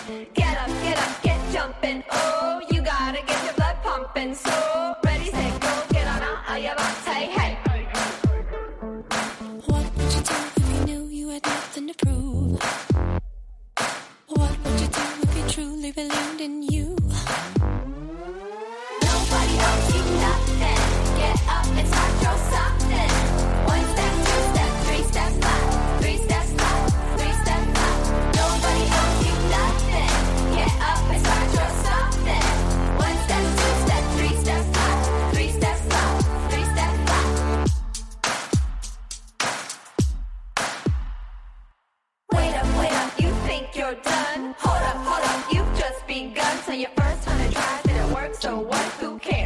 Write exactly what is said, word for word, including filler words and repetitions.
Get up, get up, get jumping. Oh, you gotta get your blood pumping. So, ready, set, go, get on out of your latte. Hey. What would you do if you knew you had nothing to prove? What would you do if you truly believed in you? Nobody owes you nothing. Get up and start your something. One step, two step, three steps left. Three steps left, three steps left. Nobody owes you nothing. Get up and start your something. One step, two step, three steps left. Three steps left, three steps left. Wait up, wait up, you think you're done? Hold up, hold up, you've just begun. So your first hundred tries didn't work, so what? Who cares?